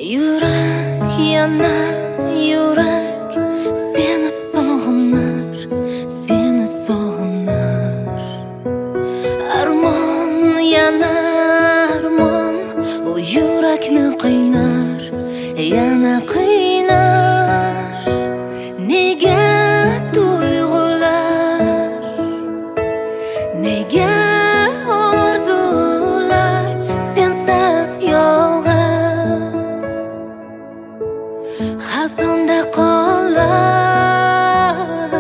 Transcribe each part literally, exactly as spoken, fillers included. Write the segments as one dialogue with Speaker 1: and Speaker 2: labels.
Speaker 1: Yurak yana yurak seni sog'inar, seni sog'inar. Armon yana armon u yurakni qiynar, yana qiynar. Nega tuyg'ular, nega orzular sensiz yolg'iz xazonda qolar.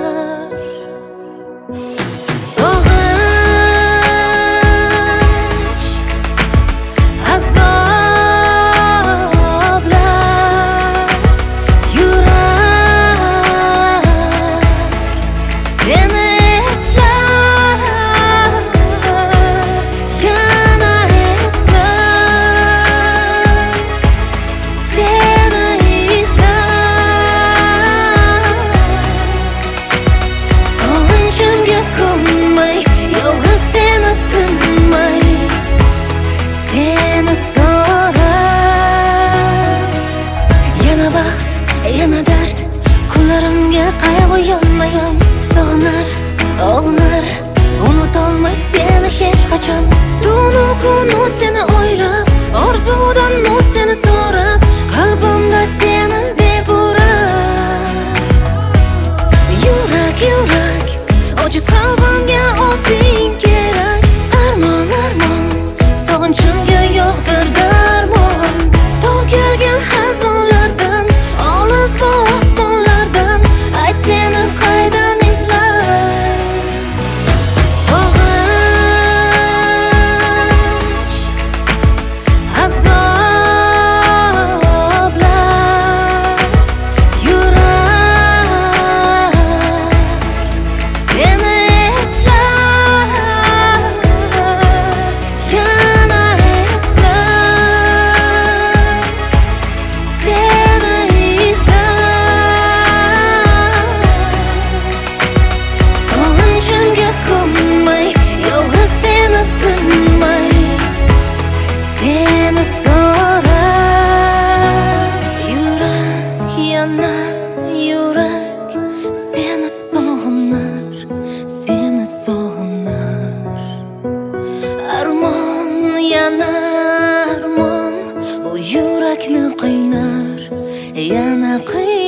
Speaker 1: Sog'inch, azoblar, yurak seni eslar, yana eslar, seni izlar. Sog'inchimga ko'nmay, yolg'iz seni tinmay, seni so'rab. Yana baxt, yana dard, kunlarimga qayg'u yonma-yon sog'inar, og'nar. Unutolmay seni hech qachon. Tunu kunu seni o'ylab, orzudan u seni so'rab, qalbimda seni deb urab. Yurak, yurak, ojiz qalbimga o'zing kerak. Armon, armon, sog'inchimga yo'qdir darmon. To'kilgan xazonlardan, olis bu osmonlardan, ayt seni qaydan izlay. Sog'inch, azoblar, yurak seni eslar, yana eslar, seni izlar. Sog'inchimga ko'nmay, yolg'iz seni tinmay, seni so'rab. Yurak yana yurak seni sog'inar, seni sog'inar. Armon yana armon u yurakni qiynar, yana qiynar.